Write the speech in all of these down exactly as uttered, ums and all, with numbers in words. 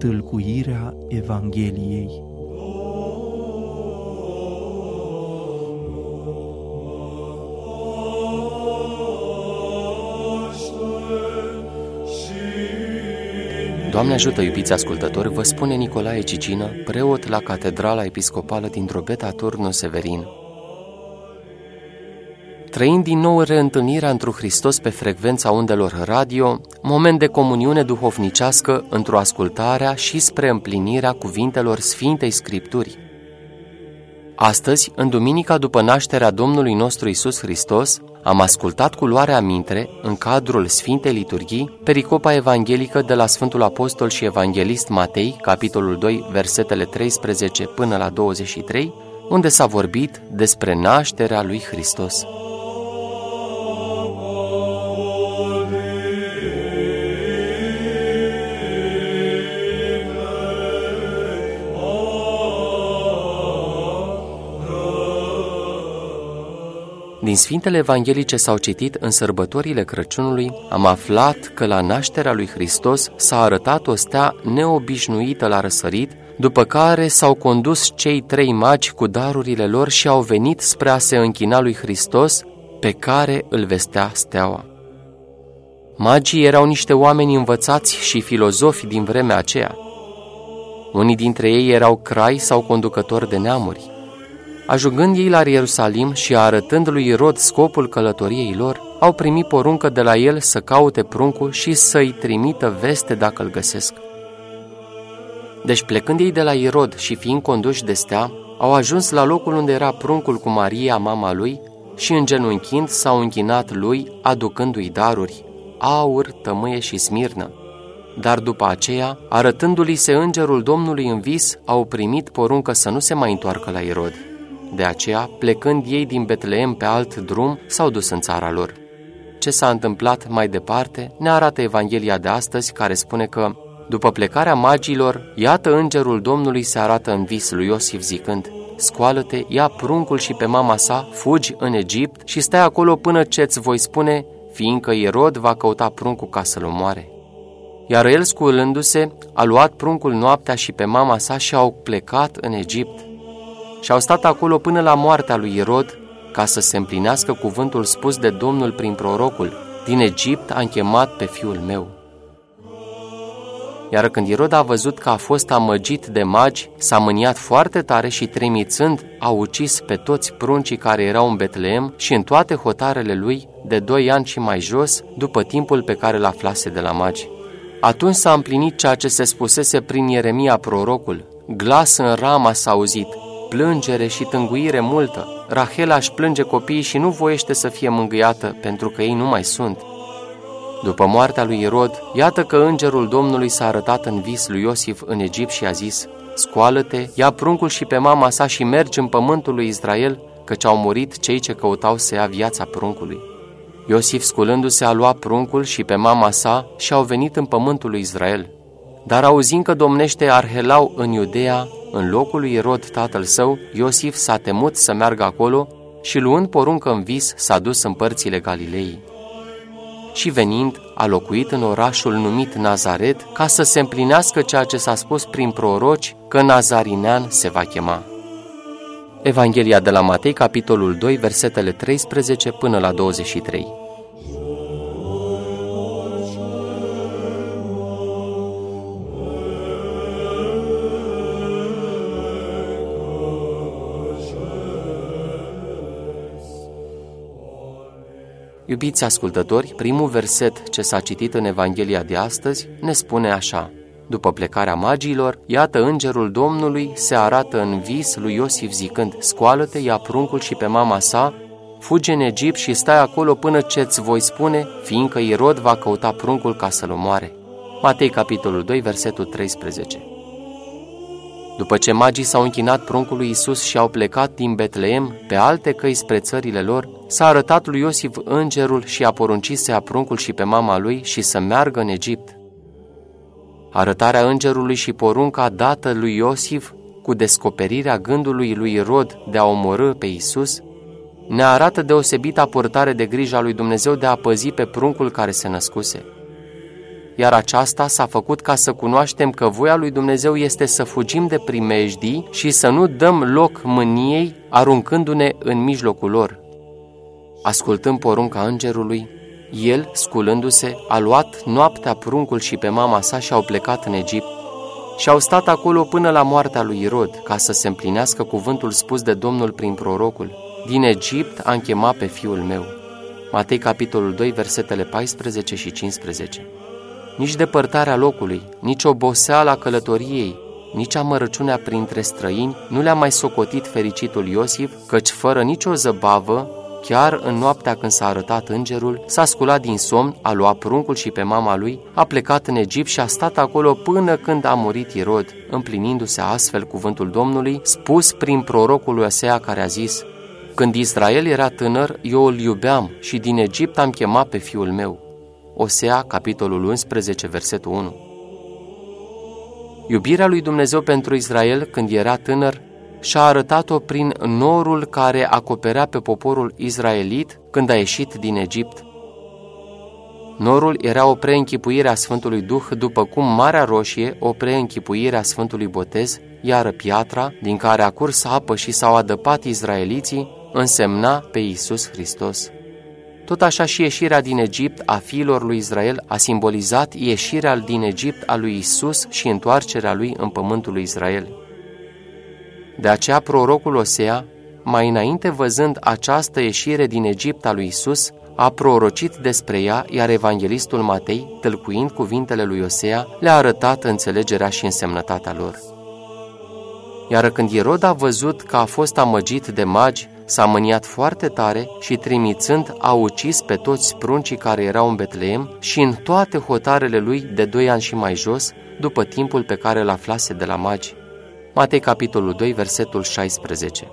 tâlcuirea Evangheliei. Doamne ajută, iubiți ascultători, vă spune Nicolae Cicină, preot la Catedrala Episcopală din Drobeta, Turnul Severin. Trăind din nou reîntâlnirea întru Hristos pe frecvența undelor radio, moment de comuniune duhovnicească într-o ascultarea și spre împlinirea cuvintelor Sfintei Scripturi. Astăzi, în duminica după nașterea Domnului nostru Iisus Hristos, am ascultat cu luare aminte, în cadrul Sfintei Liturghii, pericopa evanghelică de la Sfântul Apostol și Evanghelist Matei, capitolul doi, versetele treisprezece până la douăzeci și trei, unde s-a vorbit despre nașterea lui Hristos. Din Sfintele Evanghelice s-au citit în sărbătorile Crăciunului, am aflat că la nașterea lui Hristos s-a arătat o stea neobișnuită la răsărit, după care s-au condus cei trei magi cu darurile lor și au venit spre a se închina lui Hristos, pe care îl vestea steaua. Magii erau niște oameni învățați și filozofi din vremea aceea. Unii dintre ei erau crai sau conducători de neamuri. Ajungând ei la Ierusalim și arătând lui Irod scopul călătoriei lor, au primit poruncă de la el să caute pruncul și să-i trimită veste dacă îl găsesc. Deci plecând ei de la Irod și fiind conduși de stea, au ajuns la locul unde era pruncul cu Maria, mama lui, și îngenunchind s-au închinat lui, aducându-i daruri, aur, tămâie și smirnă. Dar după aceea, arătându-li se îngerul Domnului în vis, au primit poruncă să nu se mai întoarcă la Irod. De aceea, plecând ei din Betleem pe alt drum, s-au dus în țara lor. Ce s-a întâmplat mai departe ne arată Evanghelia de astăzi, care spune că, după plecarea magilor, iată îngerul Domnului se arată în vis lui Iosif zicând: scoală-te, ia pruncul și pe mama sa, fugi în Egipt și stai acolo până ce-ți voi spune, fiindcă Irod va căuta pruncul ca să-l omoare. Iar el, sculându-se, a luat pruncul noaptea și pe mama sa și au plecat în Egipt. Și au stat acolo până la moartea lui Irod, ca să se împlinească cuvântul spus de Domnul prin prorocul: din Egipt am chemat pe fiul meu. Iar când Irod a văzut că a fost amăgit de magi, s-a mâniat foarte tare și, trimițând, a ucis pe toți pruncii care erau în Betleem și în toate hotarele lui, de doi ani și mai jos, după timpul pe care l-aflase de la magi. Atunci s-a împlinit ceea ce se spusese prin Ieremia prorocul: glas în Rama s-a auzit, plângere și tânguire multă. Rahela își plânge copiii și nu voiește să fie mângâiată, pentru că ei nu mai sunt. După moartea lui Irod, iată că îngerul Domnului s-a arătat în vis lui Iosif în Egipt și a zis: scoală-te, ia pruncul și pe mama sa și mergi în pământul lui Israel, căci au murit cei ce căutau să ia viața pruncului. Iosif, sculându-se, a luat pruncul și pe mama sa și au venit în pământul lui Israel. Dar auzind că domnește Arhelau în Iudeea, în locul lui Irod tatăl său, Iosif s-a temut să meargă acolo și, luând poruncă în vis, s-a dus în părțile Galilei. Și venind, a locuit în orașul numit Nazaret, ca să se împlinească ceea ce s-a spus prin proroci, că Nazarinean se va chema. Evanghelia de la Matei, capitolul doi, versetele treisprezece până la douăzeci și trei. Iubiți ascultători, primul verset ce s-a citit în Evanghelia de astăzi ne spune așa: după plecarea magilor, iată îngerul Domnului se arată în vis lui Iosif zicând: scoală-te, ia pruncul și pe mama sa, fugi în Egipt și stai acolo până ce-ți voi spune, fiindcă Irod va căuta pruncul ca să-l omoare. Matei, capitolul doi, versetul treisprezece. După ce magii s-au închinat pruncului Iisus și au plecat din Betleem pe alte căi spre țările lor, s-a arătat lui Iosif îngerul și a poruncit să ia pruncul și pe mama lui și să meargă în Egipt. Arătarea îngerului și porunca dată lui Iosif cu descoperirea gândului lui Irod de a omorî pe Iisus ne arată deosebita purtare de grijă a lui Dumnezeu de a păzi pe pruncul care se născuse. iar aceasta s-a făcut ca să cunoaștem că voia lui Dumnezeu este să fugim de primejdii și să nu dăm loc mâniei, aruncându-ne în mijlocul lor. Ascultând porunca îngerului, el, sculându-se, a luat noaptea pruncul și pe mama sa și au plecat în Egipt și au stat acolo până la moartea lui Irod, ca să se împlinească cuvântul spus de Domnul prin prorocul: din Egipt am chemat pe fiul meu. Matei, capitolul doi, versetele paisprezece și cincisprezece. Nici depărtarea locului, nici oboseala călătoriei, nici amărăciunea printre străini nu le-a mai socotit fericitul Iosif, căci fără nicio zăbavă, chiar în noaptea când s-a arătat îngerul, s-a sculat din somn, a luat pruncul și pe mama lui, a plecat în Egipt și a stat acolo până când a murit Irod, împlinindu-se astfel cuvântul Domnului, spus prin prorocul lui Osea, care a zis: când Israel era tânăr, eu îl iubeam și din Egipt am chemat pe fiul meu. Osea, capitolul unsprezece, versetul unu. Iubirea lui Dumnezeu pentru Israel când era tânăr și-a arătat-o prin norul care acoperea pe poporul israelit când a ieșit din Egipt. Norul era o preînchipuire a Sfântului Duh, după cum Marea Roșie, o preînchipuire a Sfântului Botez, iar piatra, din care a curs apă și s-au adăpat izraeliții, însemna pe Iisus Hristos. Tot așa și ieșirea din Egipt a fiilor lui Israel a simbolizat ieșirea din Egipt a lui Iisus și întoarcerea lui în pământul lui Israel. De aceea prorocul Osea, mai înainte văzând această ieșire din Egipt a lui Iisus, a prorocit despre ea, iar evanghelistul Matei, tâlcuind cuvintele lui Osea, le-a arătat înțelegerea și însemnătatea lor. Iar când Irod a văzut că a fost amăgit de magi, s-a mâniat foarte tare și, trimițând, a ucis pe toți pruncii care erau în Betleem și în toate hotarele lui de doi ani și mai jos, după timpul pe care îl aflase de la magi. Matei, capitolul doi, versetul șaisprezece.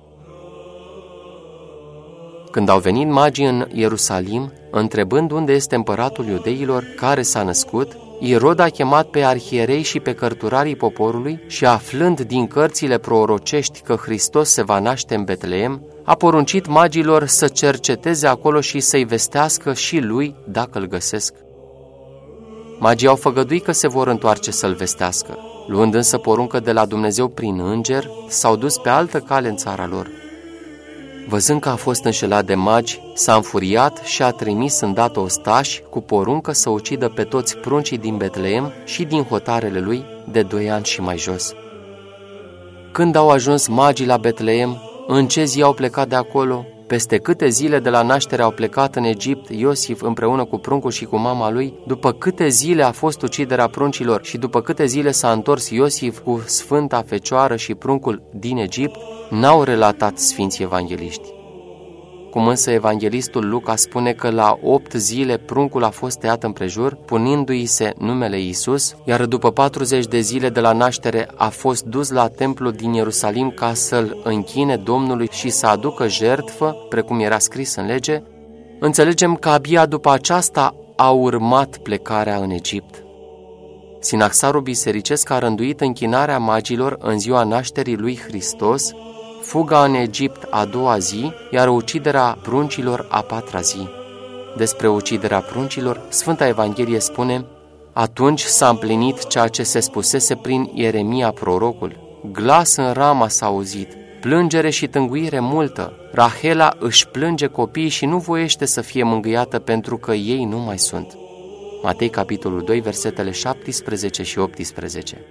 Când au venit magii în Ierusalim, întrebând unde este împăratul iudeilor care s-a născut, Irod a chemat pe arhierei și pe cărturarii poporului și, aflând din cărțile prorocești că Hristos se va naște în Betleem, a poruncit magilor să cerceteze acolo și să-i vestească și lui dacă îl găsesc. Magii au făgăduit că se vor întoarce să-l vestească. Luând însă poruncă de la Dumnezeu prin înger, s-au dus pe altă cale în țara lor. Văzând că a fost înșelat de magi, s-a înfuriat și a trimis îndată ostași cu poruncă să ucidă pe toți pruncii din Betleem și din hotarele lui de doi ani și mai jos. Când au ajuns magii la Betleem, în ce zi au plecat de acolo? Peste câte zile de la naștere au plecat în Egipt Iosif împreună cu pruncul și cu mama lui? După câte zile a fost uciderea pruncilor și după câte zile s-a întors Iosif cu Sfânta Fecioară și pruncul din Egipt? N-au relatat sfinții evangeliști. Cum însă evanghelistul Luca spune că la opt zile pruncul a fost tăiat împrejur, punându-i se numele Iisus, iar după patruzeci de zile de la naștere a fost dus la templul din Ierusalim ca să-l închine Domnului și să aducă jertfă, precum era scris în lege, înțelegem că abia după aceasta a urmat plecarea în Egipt. Sinaxarul bisericesc a rânduit închinarea magilor în ziua nașterii lui Hristos, fuga în Egipt a doua zi, iar uciderea pruncilor a patra zi. Despre uciderea pruncilor, Sfânta Evanghelie spune: atunci s-a împlinit ceea ce se spusese prin Ieremia prorocul. Glas în Rama s-a auzit, plângere și tânguire multă. Rahela își plânge copiii și nu voiește să fie mângâiată pentru că ei nu mai sunt. Matei, capitolul doi, versetele șaptesprezece și optsprezece.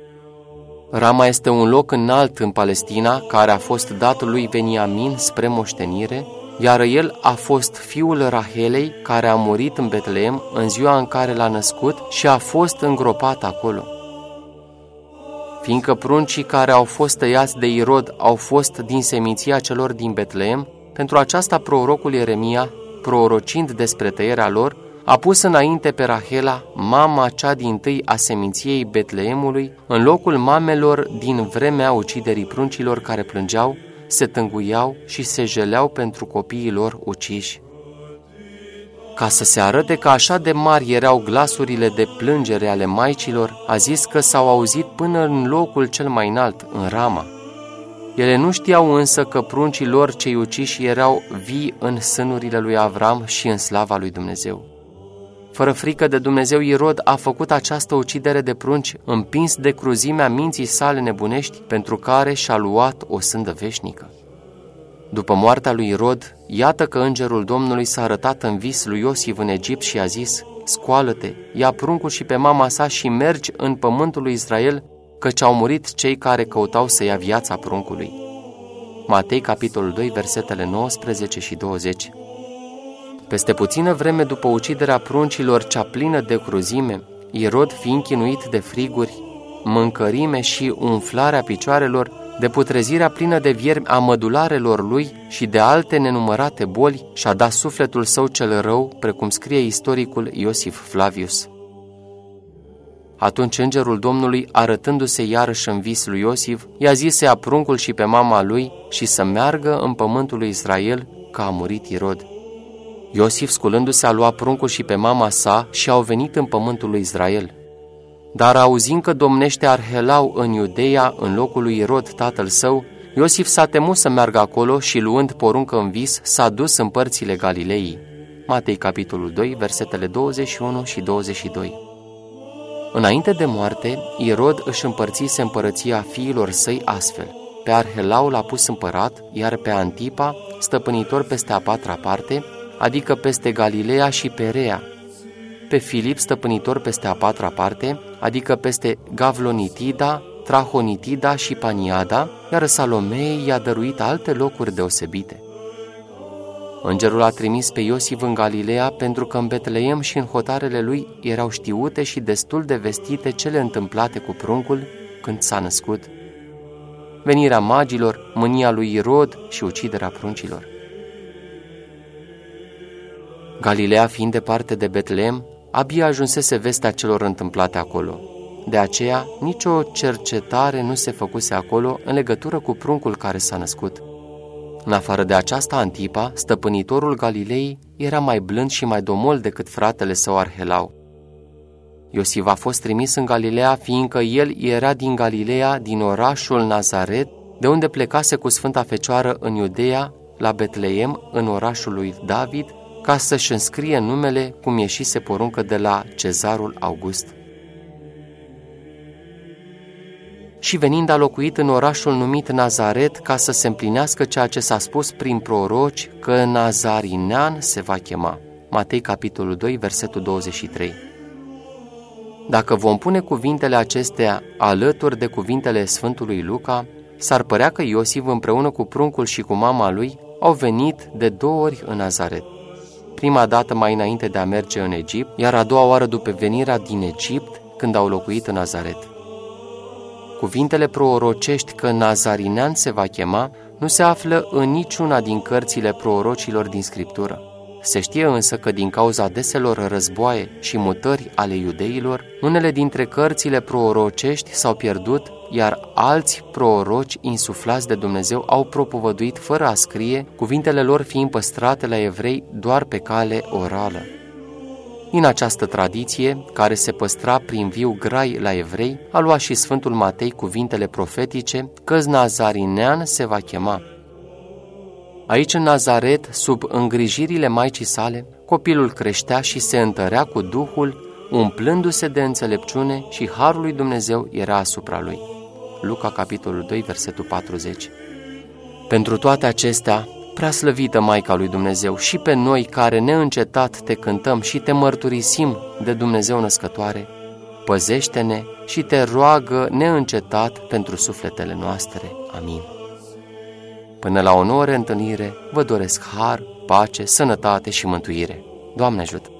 Rama este un loc înalt în Palestina, care a fost dat lui Beniamin spre moștenire, iar el a fost fiul Rahelei, care a murit în Betleem în ziua în care l-a născut și a fost îngropat acolo. Fiindcă pruncii care au fost tăiați de Irod au fost din seminția celor din Betleem, pentru aceasta prorocul Ieremia, prorocind despre tăierea lor, a pus înainte pe Rahela, mama cea dintâi a seminției Betleemului, în locul mamelor din vremea uciderii pruncilor care plângeau, se tânguiau și se jeleau pentru copiii lor uciși. Ca să se arate că așa de mari erau glasurile de plângere ale maicilor, a zis că s-au auzit până în locul cel mai înalt, în Rama. Ele nu știau însă că pruncii lor cei uciși erau vii în sânurile lui Avram și în slava lui Dumnezeu. Fără frică de Dumnezeu, Irod a făcut această ucidere de prunci, împins de cruzimea minții sale nebunești, pentru care și-a luat o sândă veșnică. După moartea lui Irod, iată că îngerul Domnului s-a arătat în vis lui Iosif în Egipt și i-a zis: scoală-te, ia pruncul și pe mama sa și mergi în pământul lui Israel, căci au murit cei care căutau să ia viața pruncului. Matei, capitolul doi, versetele nouăsprezece și douăzeci. Peste puțină vreme după uciderea pruncilor cea plină de cruzime, Irod, fiind chinuit de friguri, mâncărime și umflarea picioarelor, de putrezirea plină de viermi a mădularelor lui și de alte nenumărate boli, și-a dat sufletul său cel rău, precum scrie istoricul Iosif Flavius. Atunci îngerul Domnului, arătându-se iarăși în vis lui Iosif, i-a zis să ia pruncul și pe mama lui și să meargă în pământul lui Israel, că a murit Irod. Iosif, sculându-se, a luat pruncul și pe mama sa și au venit în pământul lui Israel. Dar auzind că domnește Arhelau în Iudeea, în locul lui Irod, tatăl său, Iosif s-a temut să meargă acolo și, luând poruncă în vis, s-a dus în părțile Galileii. Matei, capitolul doi, versetele douăzeci și unu și douăzeci și doi. Înainte de moarte, Irod își împărțise împărăția fiilor săi astfel: pe Arhelau l-a pus împărat, iar pe Antipa stăpânitor peste a patra parte, adică peste Galileea și Perea, pe Filip stăpânitor peste a patra parte, adică peste Gavlonitida, Trahonitida și Paniada, iar Salomei i-a dăruit alte locuri deosebite. Îngerul a trimis pe Iosif în Galileea, pentru că în Betleem și în hotarele lui erau știute și destul de vestite cele întâmplate cu pruncul când s-a născut: venirea magilor, mânia lui Irod și uciderea pruncilor. Galileea fiind departe de Betleem, abia ajunsese vestea celor întâmplate acolo. De aceea, nicio cercetare nu se făcuse acolo în legătură cu pruncul care s-a născut. În afară de aceasta, Antipa, stăpânitorul Galilei, era mai blând și mai domol decât fratele său Arhelau. Iosif a fost trimis în Galileea, fiindcă el era din Galileea, din orașul Nazaret, de unde plecase cu Sfânta Fecioară în Iudeea, la Betleem, în orașul lui David, ca să-și înscrie numele cum ieșise poruncă de la Cezarul August. Și venind a locuit în orașul numit Nazaret, ca să se împlinească ceea ce s-a spus prin proroci, că Nazarinean se va chema. Matei, capitolul doi, versetul douăzeci și trei. Dacă vom pune cuvintele acestea alături de cuvintele Sfântului Luca, s-ar părea că Iosif, împreună cu pruncul și cu mama lui, au venit de două ori în Nazaret. Prima dată mai înainte de a merge în Egipt, iar a doua oară după venirea din Egipt, când au locuit în Nazaret. Cuvintele prorocești că Nazarinean se va chema nu se află în niciuna din cărțile prorocilor din Scriptură. Se știe însă că din cauza deselor războaie și mutări ale iudeilor, unele dintre cărțile prorocești s-au pierdut, iar alți proroci insuflați de Dumnezeu au propovăduit fără a scrie, cuvintele lor fiind păstrate la evrei doar pe cale orală. În această tradiție, care se păstra prin viu grai la evrei, a luat și Sfântul Matei cuvintele profetice că Nazarinean se va chema. Aici, în Nazaret, sub îngrijirile maicii sale, copilul creștea și se întărea cu Duhul, umplându-se de înțelepciune, și harul lui Dumnezeu era asupra lui. Luca, capitolul doi, versetul patruzeci. Pentru toate acestea, prea slăvită Maica lui Dumnezeu, și pe noi care neîncetat te cântăm și te mărturisim de Dumnezeu născătoare, păzește-ne și te roagă neîncetat pentru sufletele noastre. Amin. Până la o nouă reîntâlnire, vă doresc har, pace, sănătate și mântuire. Doamne ajută!